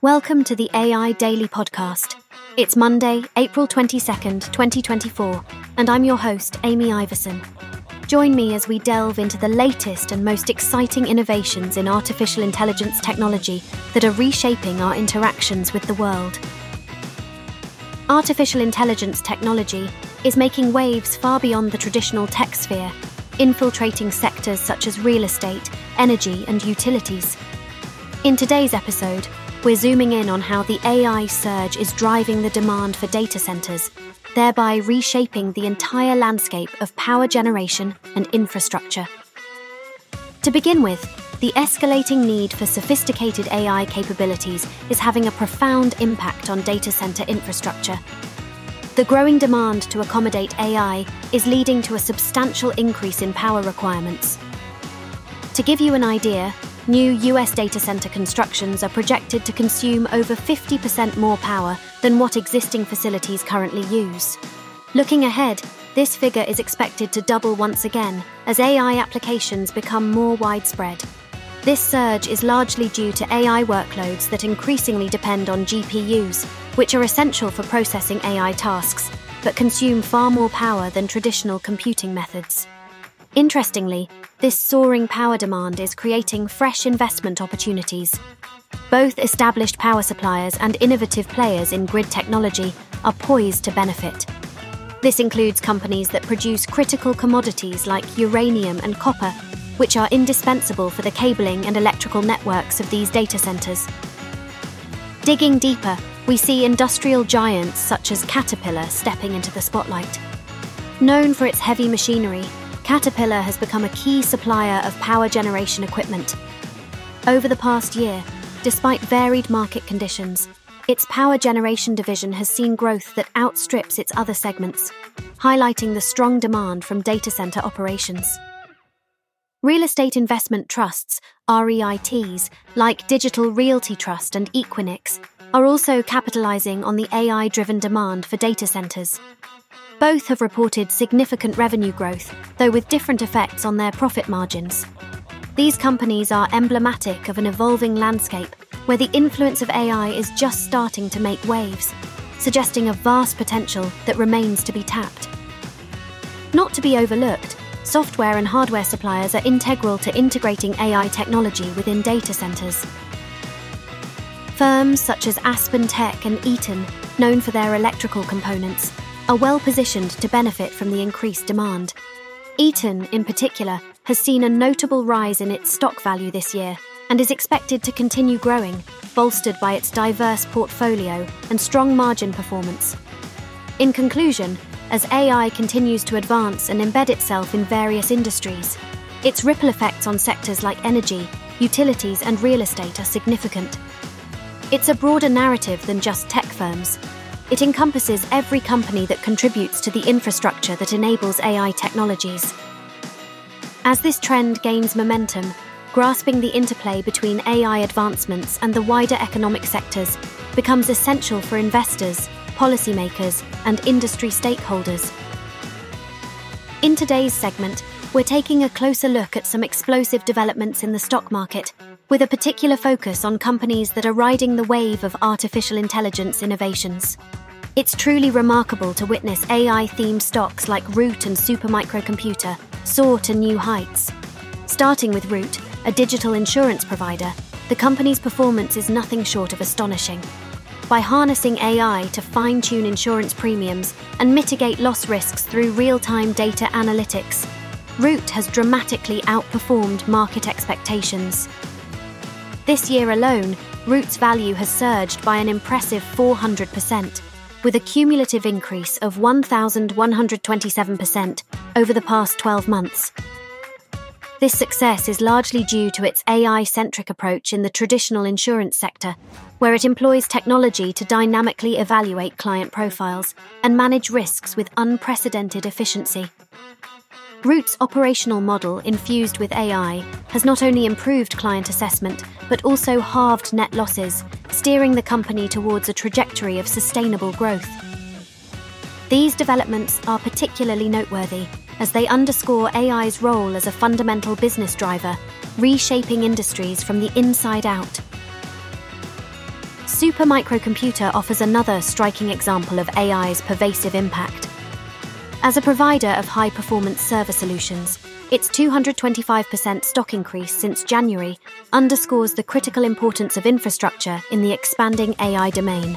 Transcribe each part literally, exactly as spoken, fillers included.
Welcome to the A I Daily Podcast. It's Monday, April twenty-second, twenty twenty-four, and I'm your host, Amy Iverson. Join me as we delve into the latest and most exciting innovations in artificial intelligence technology that are reshaping our interactions with the world. Artificial intelligence technology is making waves far beyond the traditional tech sphere, infiltrating sectors such as real estate, energy, and utilities. In today's episode, we're zooming in on how the A I surge is driving the demand for data centers, thereby reshaping the entire landscape of power generation and infrastructure. To begin with, the escalating need for sophisticated A I capabilities is having a profound impact on data center infrastructure. The growing demand to accommodate A I is leading to a substantial increase in power requirements. To give you an idea, new U S data center constructions are projected to consume over fifty percent more power than what existing facilities currently use. Looking ahead, this figure is expected to double once again as A I applications become more widespread. This surge is largely due to A I workloads that increasingly depend on G P Us, which are essential for processing A I tasks, but consume far more power than traditional computing methods. Interestingly, this soaring power demand is creating fresh investment opportunities. Both established power suppliers and innovative players in grid technology are poised to benefit. This includes companies that produce critical commodities like uranium and copper, which are indispensable for the cabling and electrical networks of these data centers. Digging deeper, we see industrial giants such as Caterpillar stepping into the spotlight. Known for its heavy machinery, Caterpillar has become a key supplier of power generation equipment. Over the past year, despite varied market conditions, its power generation division has seen growth that outstrips its other segments, highlighting the strong demand from data center operations. Real estate investment trusts, R E I Ts, like Digital Realty Trust and Equinix, are also capitalizing on the A I-driven demand for data centers. Both have reported significant revenue growth, though with different effects on their profit margins. These companies are emblematic of an evolving landscape where the influence of A I is just starting to make waves, suggesting a vast potential that remains to be tapped. Not to be overlooked, software and hardware suppliers are integral to integrating A I technology within data centers. Firms such as Aspen Tech and Eaton, known for their electrical components, are well positioned to benefit from the increased demand. Eaton, in particular, has seen a notable rise in its stock value this year and is expected to continue growing, bolstered by its diverse portfolio and strong margin performance. In conclusion, as A I continues to advance and embed itself in various industries, its ripple effects on sectors like energy, utilities, and real estate are significant. It's a broader narrative than just tech firms. It encompasses every company that contributes to the infrastructure that enables A I technologies. As this trend gains momentum, grasping the interplay between A I advancements and the wider economic sectors becomes essential for investors, policymakers, and industry stakeholders. In today's segment, we're taking a closer look at some explosive developments in the stock market, with a particular focus on companies that are riding the wave of artificial intelligence innovations. It's truly remarkable to witness A I-themed stocks like Root and Supermicro soar to new heights. Starting with Root, a digital insurance provider, the company's performance is nothing short of astonishing. By harnessing A I to fine-tune insurance premiums and mitigate loss risks through real-time data analytics, Root has dramatically outperformed market expectations. This year alone, Root's value has surged by an impressive four hundred percent, with a cumulative increase of one thousand one hundred twenty-seven percent over the past twelve months. This success is largely due to its A I-centric approach in the traditional insurance sector, where it employs technology to dynamically evaluate client profiles and manage risks with unprecedented efficiency. Root's operational model, infused with A I, has not only improved client assessment, but also halved net losses, steering the company towards a trajectory of sustainable growth. These developments are particularly noteworthy, as they underscore A I's role as a fundamental business driver, reshaping industries from the inside out. Supermicro Computer offers another striking example of A I's pervasive impact. As a provider of high-performance server solutions, its two hundred twenty-five percent stock increase since January underscores the critical importance of infrastructure in the expanding A I domain.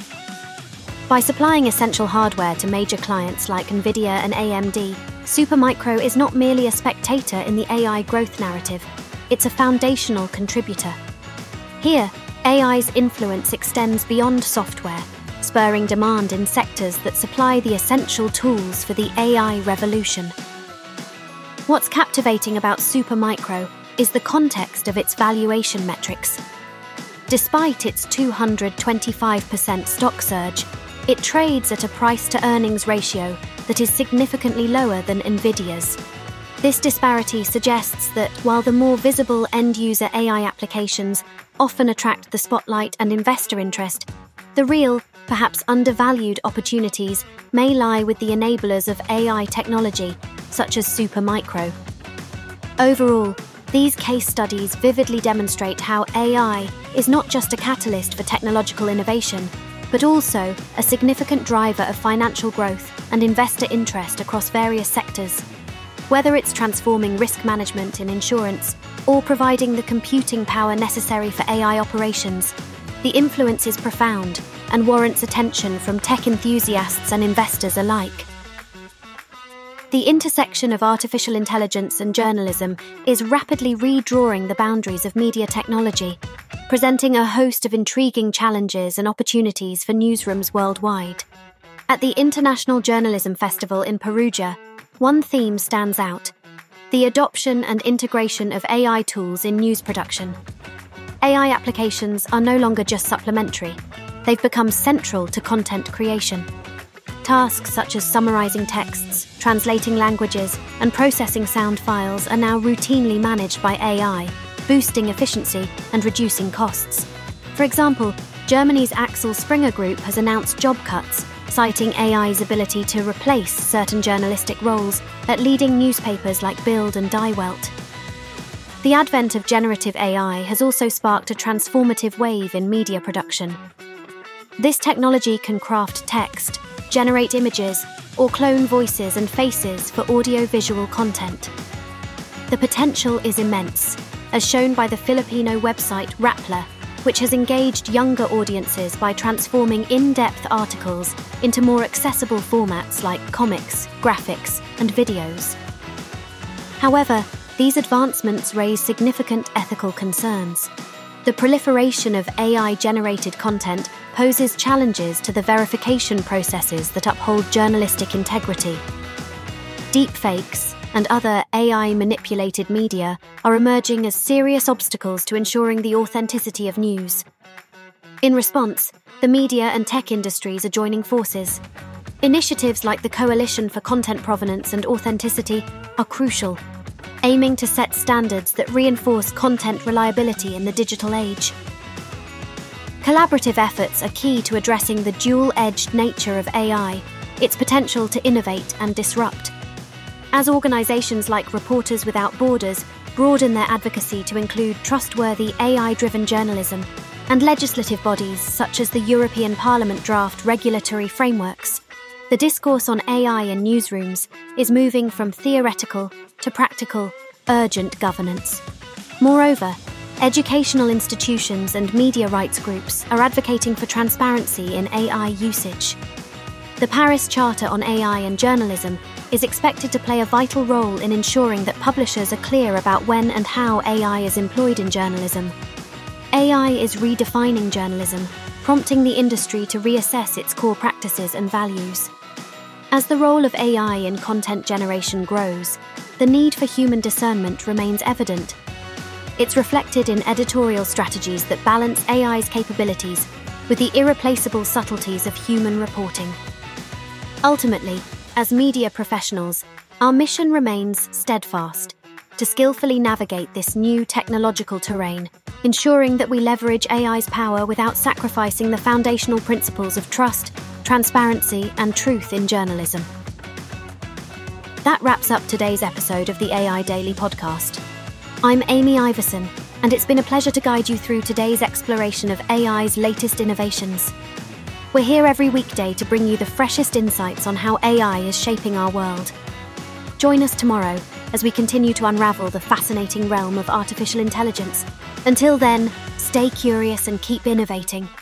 By supplying essential hardware to major clients like NVIDIA and A M D, Supermicro is not merely a spectator in the A I growth narrative, it's a foundational contributor. Here, A I's influence extends beyond software, spurring demand in sectors that supply the essential tools for the A I revolution. What's captivating about Supermicro is the context of its valuation metrics. Despite its two hundred twenty-five percent stock surge, it trades at a price-to-earnings ratio that is significantly lower than NVIDIA's. This disparity suggests that while the more visible end-user A I applications often attract the spotlight and investor interest, the real, perhaps undervalued opportunities may lie with the enablers of A I technology, such as Supermicro. Overall, these case studies vividly demonstrate how A I is not just a catalyst for technological innovation, but also a significant driver of financial growth and investor interest across various sectors. Whether it's transforming risk management in insurance or providing the computing power necessary for A I operations, the influence is profound and warrants attention from tech enthusiasts and investors alike. The intersection of artificial intelligence and journalism is rapidly redrawing the boundaries of media technology, presenting a host of intriguing challenges and opportunities for newsrooms worldwide. At the International Journalism Festival in Perugia, one theme stands out: the adoption and integration of A I tools in news production. A I applications are no longer just supplementary, they've become central to content creation. Tasks such as summarizing texts, translating languages, and processing sound files are now routinely managed by A I, boosting efficiency and reducing costs. For example, Germany's Axel Springer Group has announced job cuts, citing A I's ability to replace certain journalistic roles at leading newspapers like Bild and Die Welt. The advent of generative A I has also sparked a transformative wave in media production. This technology can craft text, generate images, or clone voices and faces for audio-visual content. The potential is immense, as shown by the Filipino website Rappler, which has engaged younger audiences by transforming in-depth articles into more accessible formats like comics, graphics, and videos. However, these advancements raise significant ethical concerns. The proliferation of A I-generated content poses challenges to the verification processes that uphold journalistic integrity. Deepfakes and other A I-manipulated media are emerging as serious obstacles to ensuring the authenticity of news. In response, the media and tech industries are joining forces. Initiatives like the Coalition for Content Provenance and Authenticity are crucial, aiming to set standards that reinforce content reliability in the digital age. Collaborative efforts are key to addressing the dual-edged nature of A I, its potential to innovate and disrupt. As organizations like Reporters Without Borders broaden their advocacy to include trustworthy A I-driven journalism, and legislative bodies such as the European Parliament draft regulatory frameworks, the discourse on A I in newsrooms is moving from theoretical to practical, urgent governance. Moreover, educational institutions and media rights groups are advocating for transparency in A I usage. The Paris Charter on A I and Journalism is expected to play a vital role in ensuring that publishers are clear about when and how A I is employed in journalism. A I is redefining journalism, prompting the industry to reassess its core practices and values. As the role of A I in content generation grows, the need for human discernment remains evident. It's reflected in editorial strategies that balance A I's capabilities with the irreplaceable subtleties of human reporting. Ultimately, as media professionals, our mission remains steadfast: to skillfully navigate this new technological terrain, ensuring that we leverage A I's power without sacrificing the foundational principles of trust, transparency, and truth in journalism. That wraps up today's episode of the A I Daily Podcast. I'm Amy Iverson, and it's been a pleasure to guide you through today's exploration of A I's latest innovations. We're here every weekday to bring you the freshest insights on how A I is shaping our world. Join us tomorrow as we continue to unravel the fascinating realm of artificial intelligence. Until then, stay curious and keep innovating.